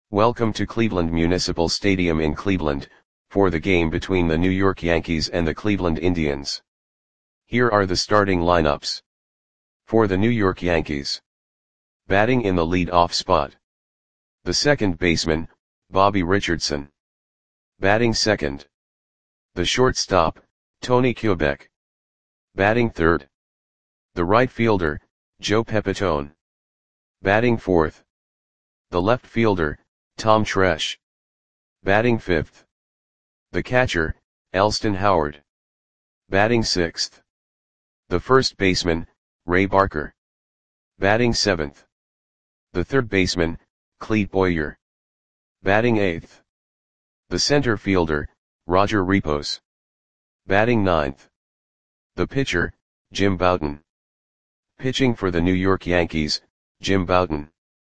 Welcome to Cleveland Municipal Stadium in Cleveland, for the game between the New York Yankees and the Cleveland Indians. Here are the starting lineups. For the New York Yankees. Batting in the lead-off spot. The second baseman, Bobby Richardson. Batting second. The shortstop, Tony Kubek. Batting third. The right fielder, Joe Pepitone. Batting fourth. The left fielder, Tom Tresh. Batting fifth. The catcher, Elston Howard. Batting sixth. The first baseman, Ray Barker. Batting seventh. The third baseman, Clete Boyer. Batting eighth. The center fielder, Roger Repos. Batting ninth. The pitcher, Jim Bouton. Pitching for the New York Yankees, Jim Bouton.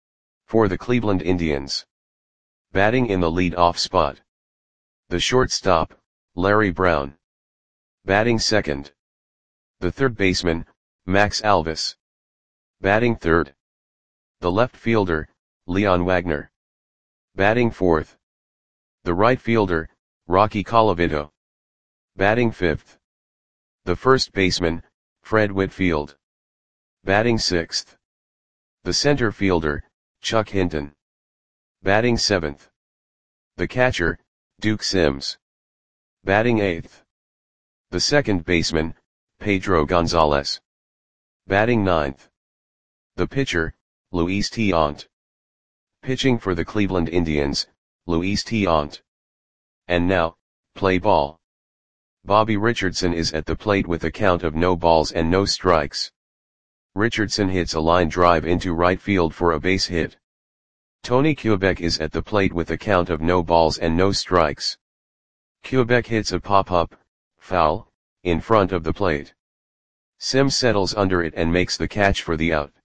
For the Cleveland Indians. Batting in the lead-off spot. The shortstop, Larry Brown. Batting second. The third baseman, Max Alvis. Batting third. The left fielder, Leon Wagner. Batting fourth. The right fielder, Rocky Colavito. Batting fifth. The first baseman, Fred Whitfield. Batting sixth. The center fielder, Chuck Hinton. Batting seventh. The catcher, Duke Sims. Batting eighth. The second baseman, Pedro Gonzalez. Batting ninth. The pitcher, Luis Tiant. Pitching for the Cleveland Indians, Luis Tiant. And now, play ball. Bobby Richardson is at the plate with a count of no balls and no strikes. Richardson hits a line drive into right field for a base hit. Tony Kubek is at the plate with a count of no balls and no strikes. Kubek hits a pop-up, foul, in front of the plate. Sims settles under it and makes the catch for the out.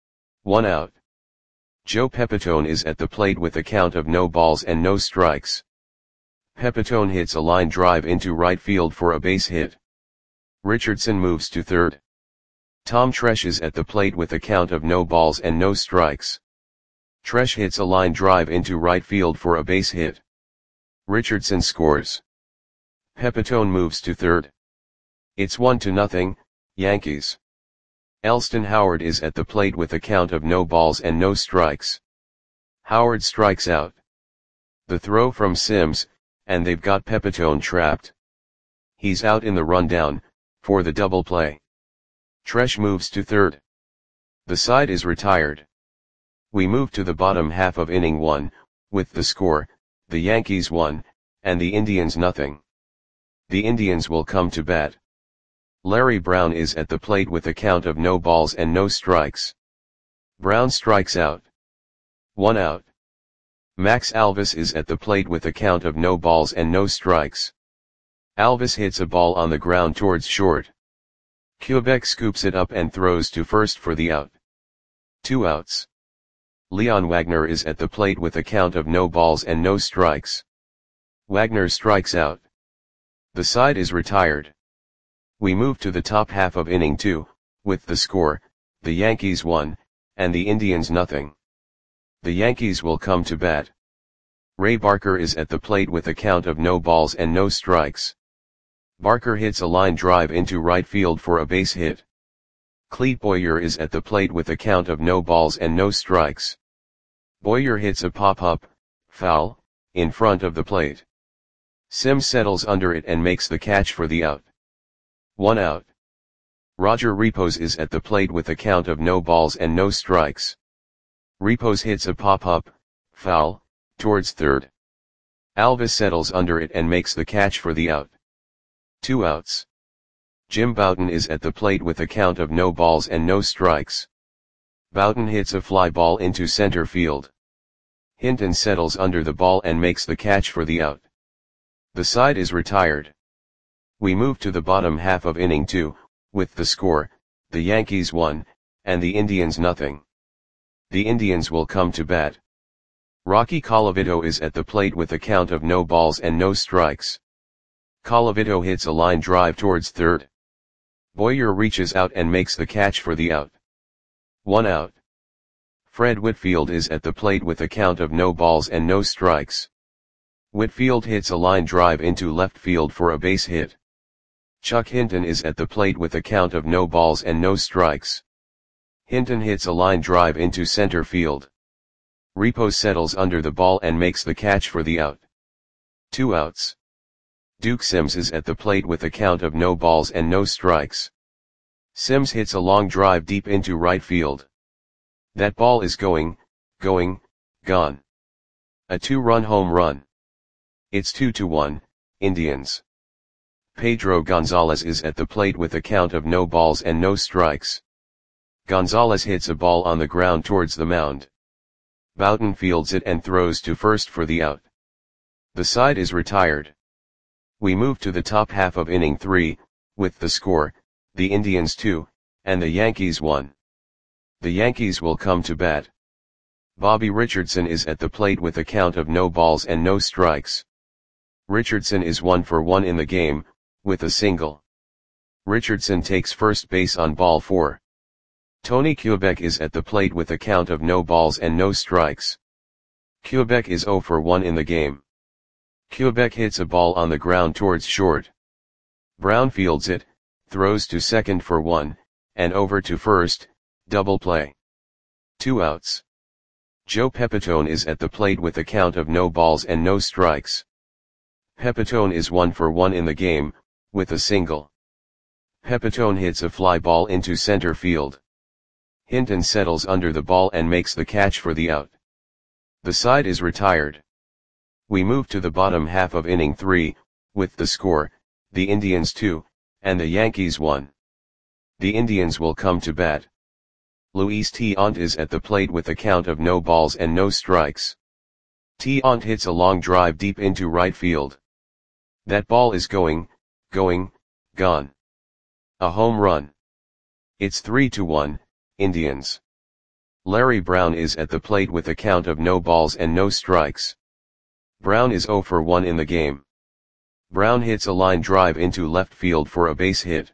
1 out. Joe Pepitone is at the plate with a count of no balls and no strikes. Pepitone hits a line drive into right field for a base hit. Richardson moves to third. Tom Tresh is at the plate with a count of no balls and no strikes. Tresh hits a line drive into right field for a base hit. Richardson scores. Pepitone moves to third. It's 1-0, Yankees. Elston Howard is at the plate with a count of no balls and no strikes. Howard strikes out. The throw from Sims, and they've got Pepitone trapped. He's out in the rundown, for the double play. Tresh moves to third. The side is retired. We move to the bottom half of inning 1, with the score, the Yankees 1, and the Indians nothing. The Indians will come to bat. Larry Brown is at the plate with a count of no balls and no strikes. Brown strikes out. 1 out. Max Alvis is at the plate with a count of no balls and no strikes. Alvis hits a ball on the ground towards short. Kubek scoops it up and throws to first for the out. 2 outs. Leon Wagner is at the plate with a count of no balls and no strikes. Wagner strikes out. The side is retired. We move to the top half of inning 2, with the score, the Yankees 1, and the Indians nothing. The Yankees will come to bat. Ray Barker is at the plate with a count of no balls and no strikes. Barker hits a line drive into right field for a base hit. Clete Boyer is at the plate with a count of no balls and no strikes. Boyer hits a pop-up, foul, in front of the plate. Sims settles under it and makes the catch for the out. 1 out. Roger Repos is at the plate with a count of no balls and no strikes. Repos hits a pop-up, foul, towards third. Alvis settles under it and makes the catch for the out. 2 outs. Jim Bouton is at the plate with a count of no balls and no strikes. Bouton hits a fly ball into center field. Hinton settles under the ball and makes the catch for the out. The side is retired. We move to the bottom half of inning 2, with the score, the Yankees 1, and the Indians nothing. The Indians will come to bat. Rocky Colavito is at the plate with a count of no balls and no strikes. Colavito hits a line drive towards third. Boyer reaches out and makes the catch for the out. 1 out. Fred Whitfield is at the plate with a count of no balls and no strikes. Whitfield hits a line drive into left field for a base hit. Chuck Hinton is at the plate with a count of no balls and no strikes. Hinton hits a line drive into center field. Repo settles under the ball and makes the catch for the out. 2 outs. Duke Sims is at the plate with a count of no balls and no strikes. Sims hits a long drive deep into right field. That ball is gone. A 2-run home run. It's 2-1, Indians. Pedro Gonzalez is at the plate with a count of no balls and no strikes. Gonzalez hits a ball on the ground towards the mound. Boughton fields it and throws to first for the out. The side is retired. We move to the top half of inning 3, with the score, the Indians 2, and the Yankees 1. The Yankees will come to bat. Bobby Richardson is at the plate with a count of no balls and no strikes. Richardson is 1 for 1 in the game, with a single. Richardson takes first base on ball 4. Tony Kubek is at the plate with a count of no balls and no strikes. Kubek is 0 for 1 in the game. Kubek hits a ball on the ground towards short. Brown fields it, throws to second for 1, and over to first, double play. 2 outs. Joe Pepitone is at the plate with a count of no balls and no strikes. Pepitone is 1 for 1 in the game, with a single. Pepitone hits a fly ball into center field. Hinton settles under the ball and makes the catch for the out. The side is retired. We move to the bottom half of inning 3, with the score, the Indians 2, and the Yankees 1. The Indians will come to bat. Luis Tiant is at the plate with a count of no balls and no strikes. Tiant hits a long drive deep into right field. That ball is gone. A home run. It's 3-1, Indians. Larry Brown is at the plate with a count of no balls and no strikes. Brown is 0 for 1 in the game. Brown hits a line drive into left field for a base hit.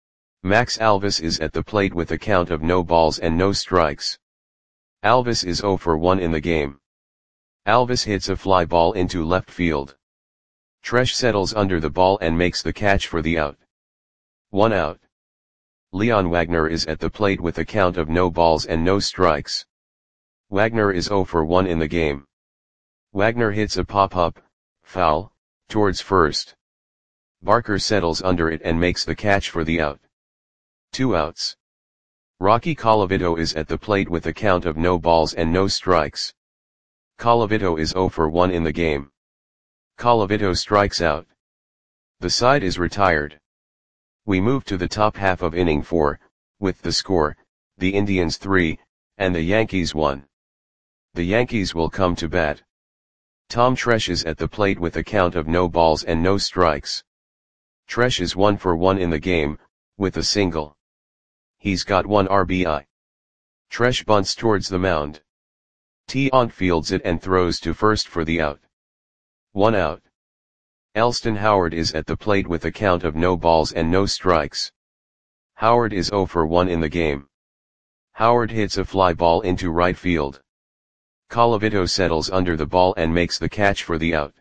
Max Alvis is at the plate with a count of no balls and no strikes. Alvis is 0 for 1 in the game. Alvis hits a fly ball into left field. Tresh settles under the ball and makes the catch for the out. 1 out. Leon Wagner is at the plate with a count of no balls and no strikes. Wagner is 0 for 1 in the game. Wagner hits a pop-up, foul, towards first. Barker settles under it and makes the catch for the out. 2 outs. Rocky Colavito is at the plate with a count of no balls and no strikes. Colavito is 0 for 1 in the game. Colavito strikes out. The side is retired. We move to the top half of inning 4, with the score, the Indians 3, and the Yankees 1. The Yankees will come to bat. Tom Tresh is at the plate with a count of no balls and no strikes. Tresh is 1 for 1 in the game, with a single. He's got 1 RBI. Tresh bunts towards the mound. Tiant fields it and throws to first for the out. 1 out. Elston Howard is at the plate with a count of no balls and no strikes. Howard is 0 for 1 in the game. Howard hits a fly ball into right field. Colavito settles under the ball and makes the catch for the out.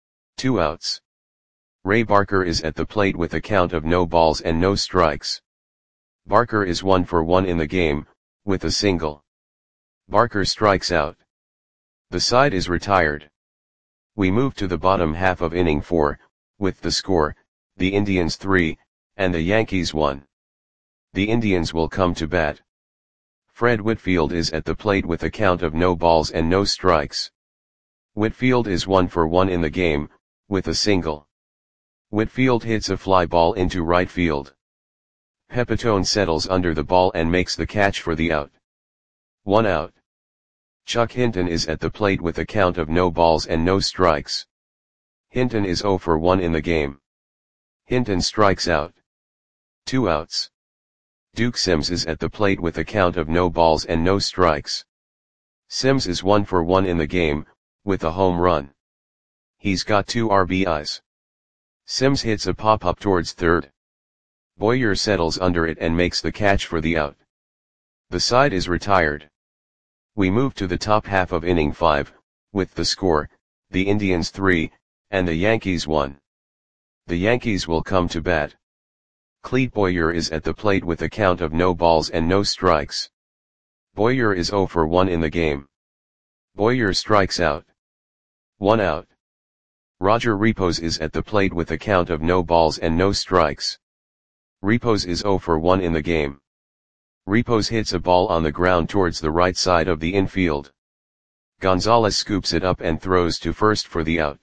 2 outs. Ray Barker is at the plate with a count of no balls and no strikes. Barker is 1 for 1 in the game, with a single. Barker strikes out. The side is retired. We move to the bottom half of inning 4, with the score, the Indians 3, and the Yankees 1. The Indians will come to bat. Fred Whitfield is at the plate with a count of no balls and no strikes. Whitfield is 1 for 1 in the game, with a single. Whitfield hits a fly ball into right field. Pepitone settles under the ball and makes the catch for the out. 1 out. Chuck Hinton is at the plate with a count of no balls and no strikes. Hinton is 0 for 1 in the game. Hinton strikes out. 2 outs. Duke Sims is at the plate with a count of no balls and no strikes. Sims is 1 for 1 in the game, with a home run. He's got 2 RBIs. Sims hits a pop-up towards third. Boyer settles under it and makes the catch for the out. The side is retired. We move to the top half of inning 5, with the score, the Indians 3, and the Yankees 1. The Yankees will come to bat. Clete Boyer is at the plate with a count of no balls and no strikes. Boyer is 0 for 1 in the game. Boyer strikes out. 1 out. Roger Repos is at the plate with a count of no balls and no strikes. Repos is 0 for 1 in the game. Repos hits a ball on the ground towards the right side of the infield. Gonzalez scoops it up and throws to first for the out.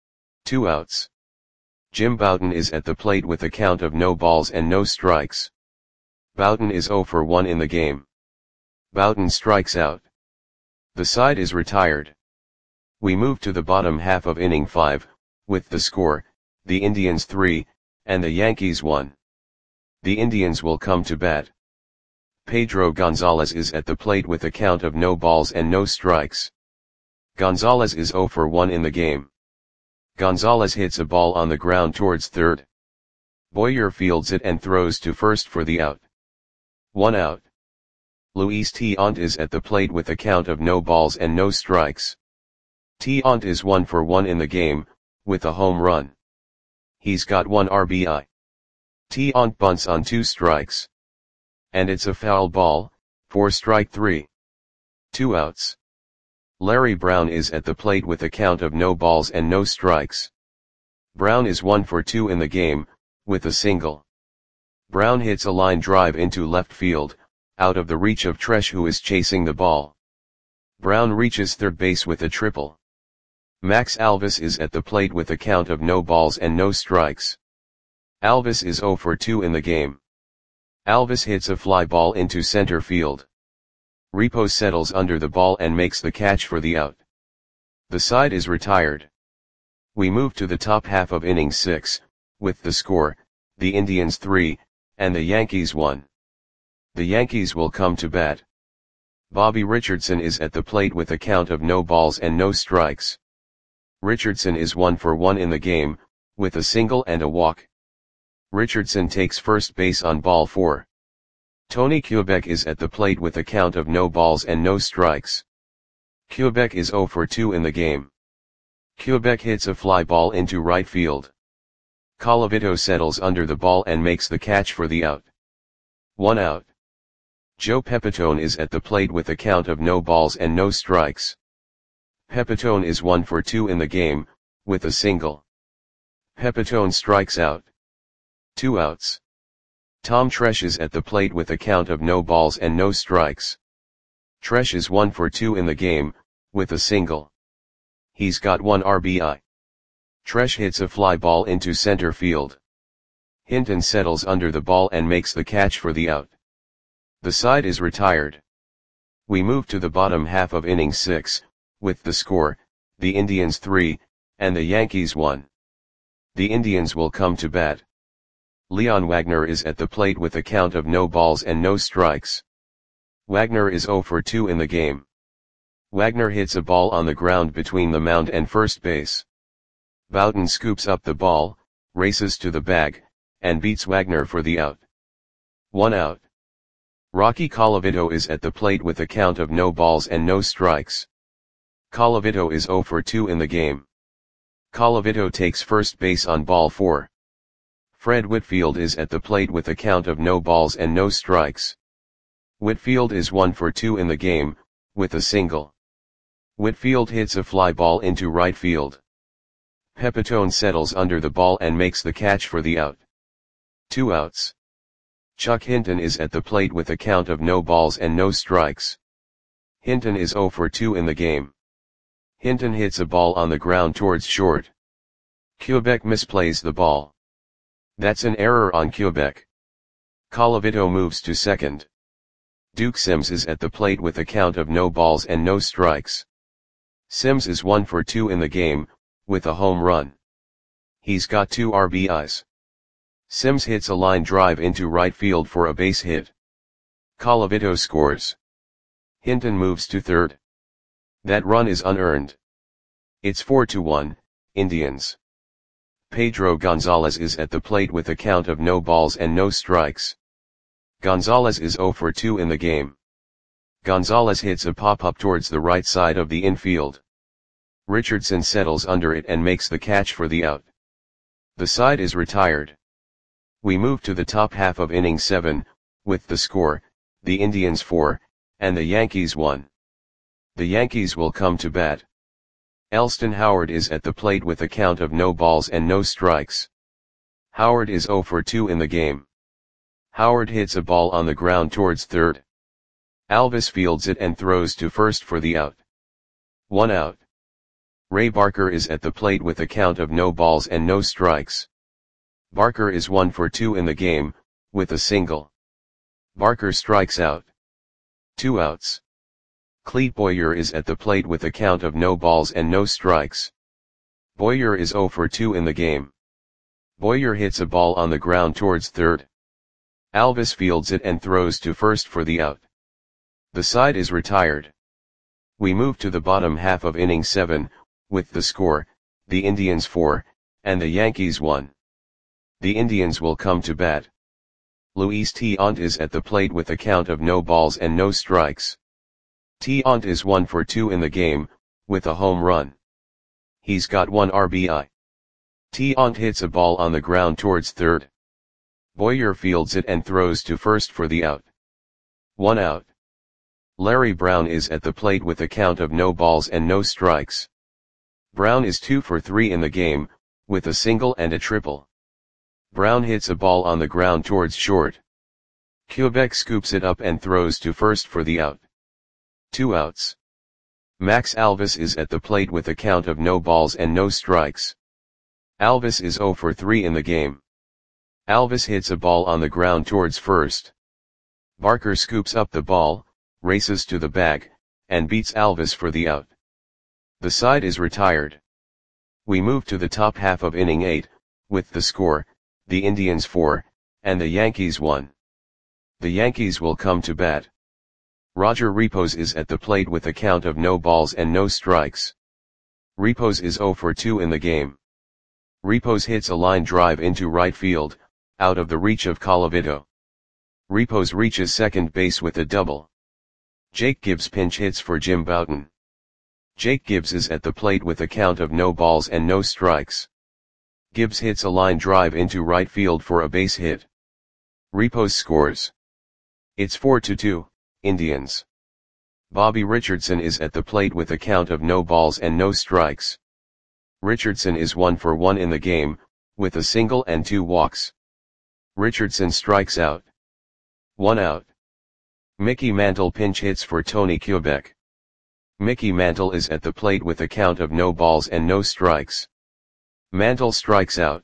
2 outs. Jim Bouton is at the plate with a count of no balls and no strikes. Bouton is 0 for 1 in the game. Bouton strikes out. The side is retired. We move to the bottom half of inning 5, with the score, the Indians 3, and the Yankees 1. The Indians will come to bat. Pedro Gonzalez is at the plate with a count of no balls and no strikes. Gonzalez is 0 for 1 in the game. Gonzalez hits a ball on the ground towards third. Boyer fields it and throws to first for the out. 1 out. Luis Tiant is at the plate with a count of no balls and no strikes. Tiant is 1 for 1 in the game, with a home run. He's got 1 RBI. Tiant bunts on 2 strikes. And it's a foul ball, for strike 3. 2 outs. Larry Brown is at the plate with a count of no balls and no strikes. Brown is 1 for 2 in the game, with a single. Brown hits a line drive into left field, out of the reach of Tresh, who is chasing the ball. Brown reaches third base with a triple. Max Alvis is at the plate with a count of no balls and no strikes. Alvis is 0 for 2 in the game. Alvis hits a fly ball into center field. Repos settles under the ball and makes the catch for the out. The side is retired. We move to the top half of inning 6, with the score, the Indians 3, and the Yankees 1. The Yankees will come to bat. Bobby Richardson is at the plate with a count of no balls and no strikes. Richardson is 1 for 1 in the game, with a single and a walk. Richardson takes first base on ball 4. Tony Kubek is at the plate with a count of no balls and no strikes. Kubek is 0 for 2 in the game. Kubek hits a fly ball into right field. Colavito settles under the ball and makes the catch for the out. 1 out. Joe Pepitone is at the plate with a count of no balls and no strikes. Pepitone is 1 for 2 in the game, with a single. Pepitone strikes out. 2 outs. Tom Tresh is at the plate with a count of no balls and no strikes. Tresh is 1 for 2 in the game, with a single. He's got 1 RBI. Tresh hits a fly ball into center field. Hinton settles under the ball and makes the catch for the out. The side is retired. We move to the bottom half of inning 6, with the score, the Indians 3, and the Yankees 1. The Indians will come to bat. Leon Wagner is at the plate with a count of no balls and no strikes. Wagner is 0 for 2 in the game. Wagner hits a ball on the ground between the mound and first base. Bouton scoops up the ball, races to the bag, and beats Wagner for the out. 1 out. Rocky Colavito is at the plate with a count of no balls and no strikes. Colavito is 0 for 2 in the game. Colavito takes first base on ball 4. Fred Whitfield is at the plate with a count of no balls and no strikes. Whitfield is 1 for 2 in the game, with a single. Whitfield hits a fly ball into right field. Pepitone settles under the ball and makes the catch for the out. 2 outs. Chuck Hinton is at the plate with a count of no balls and no strikes. Hinton is 0 for 2 in the game. Hinton hits a ball on the ground towards short. Kubek misplays the ball. That's an error on Kubek. Colavito moves to second. Duke Sims is at the plate with a count of no balls and no strikes. Sims is 1 for 2 in the game, with a home run. He's got 2 RBIs. Sims hits a line drive into right field for a base hit. Colavito scores. Hinton moves to third. That run is unearned. It's 4-1, Indians. Pedro Gonzalez is at the plate with a count of no balls and no strikes. Gonzalez is 0 for 2 in the game. Gonzalez hits a pop-up towards the right side of the infield. Richardson settles under it and makes the catch for the out. The side is retired. We move to the top half of inning 7, with the score, the Indians 4, and the Yankees 1. The Yankees will come to bat. Elston Howard is at the plate with a count of no balls and no strikes. Howard is 0 for 2 in the game. Howard hits a ball on the ground towards third. Alvis fields it and throws to first for the out. 1 out. Ray Barker is at the plate with a count of no balls and no strikes. Barker is 1 for 2 in the game, with a single. Barker strikes out. 2 outs. Clete Boyer is at the plate with a count of no balls and no strikes. Boyer is 0 for 2 in the game. Boyer hits a ball on the ground towards third. Alvis fields it and throws to first for the out. The side is retired. We move to the bottom half of inning 7, with the score, the Indians 4, and the Yankees 1. The Indians will come to bat. Luis Tiant is at the plate with a count of no balls and no strikes. Tiant is 1 for 2 in the game, with a home run. He's got 1 RBI. Tiant hits a ball on the ground towards third. Boyer fields it and throws to first for the out. 1 out. Larry Brown is at the plate with a count of no balls and no strikes. Brown is 2 for 3 in the game, with a single and a triple. Brown hits a ball on the ground towards short. Quebec scoops it up and throws to first for the out. 2 outs. Max Alvis is at the plate with a count of no balls and no strikes. Alvis is 0 for 3 in the game. Alvis hits a ball on the ground towards first. Barker scoops up the ball, races to the bag, and beats Alvis for the out. The side is retired. We move to the top half of inning 8, with the score, the Indians 4, and the Yankees 1. The Yankees will come to bat. Roger Repos is at the plate with a count of no balls and no strikes. Repos is 0 for 2 in the game. Repos hits a line drive into right field, out of the reach of Colavito. Repos reaches second base with a double. Jake Gibbs pinch hits for Jim Bouton. Jake Gibbs is at the plate with a count of no balls and no strikes. Gibbs hits a line drive into right field for a base hit. Repos scores. It's 4-2, Indians. Bobby Richardson is at the plate with a count of no balls and no strikes. Richardson is 1 for 1 in the game, with a single and 2 walks. Richardson strikes out. 1 out. Mickey Mantle pinch hits for Tony Quebec. Mickey Mantle is at the plate with a count of no balls and no strikes. Mantle strikes out.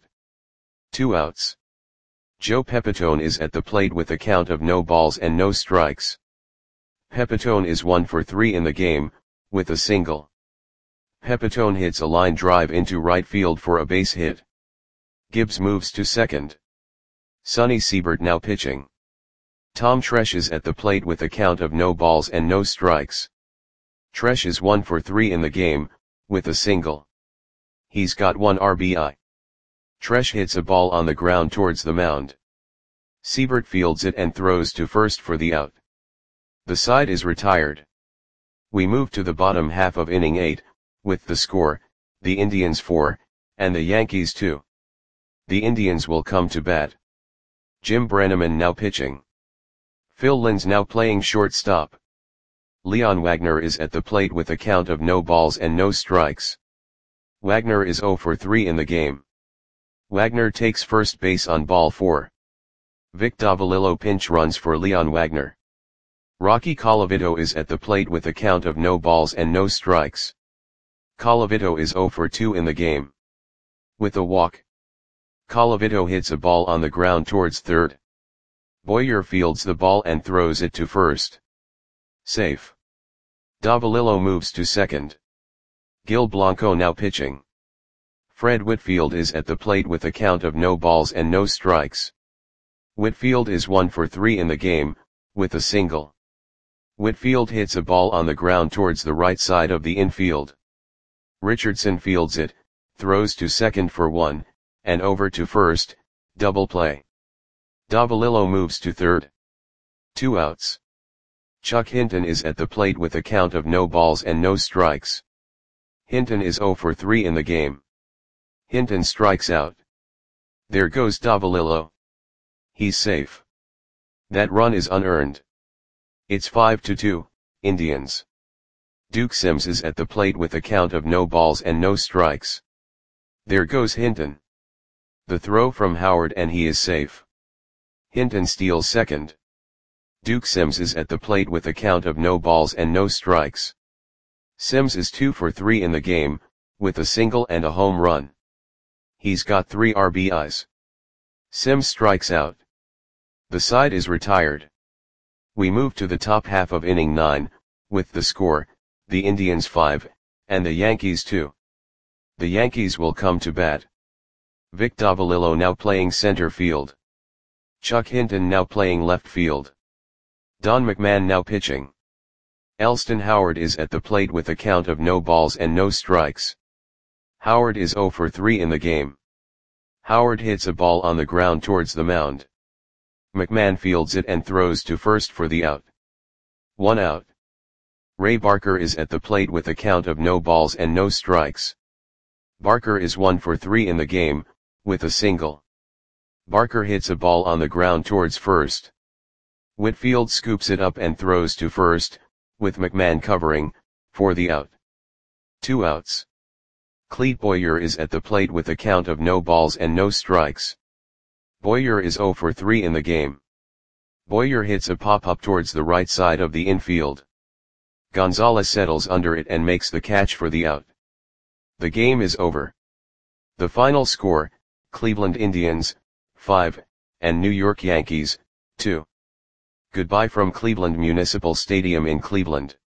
2 outs. Joe Pepitone is at the plate with a count of no balls and no strikes. Pepitone is 1 for 3 in the game, with a single. Pepitone hits a line drive into right field for a base hit. Gibbs moves to second. Sonny Siebert now pitching. Tom Tresh is at the plate with a count of no balls and no strikes. Tresh is 1 for 3 in the game, with a single. He's got 1 RBI. Tresh hits a ball on the ground towards the mound. Siebert fields it and throws to first for the out. The side is retired. We move to the bottom half of inning 8, with the score, the Indians 4, and the Yankees 2. The Indians will come to bat. Jim Brenneman now pitching. Phil Linz now playing shortstop. Leon Wagner is at the plate with a count of no balls and no strikes. Wagner is 0 for 3 in the game. Wagner takes first base on ball 4. Vic Davalillo pinch runs for Leon Wagner. Rocky Colavito is at the plate with a count of no balls and no strikes. Colavito is 0 for 2 in the game. With a walk. Colavito hits a ball on the ground towards third. Boyer fields the ball and throws it to first. Safe. Davalillo moves to second. Gil Blanco now pitching. Fred Whitfield is at the plate with a count of no balls and no strikes. Whitfield is 1 for 3 in the game, with a single. Whitfield hits a ball on the ground towards the right side of the infield. Richardson fields it, throws to second for 1, and over to first, double play. Davalillo moves to third. 2 outs. Chuck Hinton is at the plate with a count of no balls and no strikes. Hinton is 0 for 3 in the game. Hinton strikes out. There goes Davalillo. He's safe. That run is unearned. It's 5-2, Indians. Duke Sims is at the plate with a count of no balls and no strikes. There goes Hinton. The throw from Howard and he is safe. Hinton steals second. Duke Sims is at the plate with a count of no balls and no strikes. Sims is 2 for 3 in the game, with a single and a home run. He's got 3 RBIs. Sims strikes out. The side is retired. We move to the top half of inning 9, with the score, the Indians 5, and the Yankees 2. The Yankees will come to bat. Vic Davalillo now playing center field. Chuck Hinton now playing left field. Don McMahon now pitching. Elston Howard is at the plate with a count of no balls and no strikes. Howard is 0 for 3 in the game. Howard hits a ball on the ground towards the mound. McMahon fields it and throws to first for the out. 1 out. Ray Barker is at the plate with a count of no balls and no strikes. Barker is 1 for 3 in the game, with a single. Barker hits a ball on the ground towards first. Whitfield scoops it up and throws to first, with McMahon covering, for the out. 2 outs. Clete Boyer is at the plate with a count of no balls and no strikes. Boyer is 0 for 3 in the game. Boyer hits a pop-up towards the right side of the infield. Gonzalez settles under it and makes the catch for the out. The game is over. The final score, Cleveland Indians, 5, and New York Yankees, 2. Goodbye from Cleveland Municipal Stadium in Cleveland.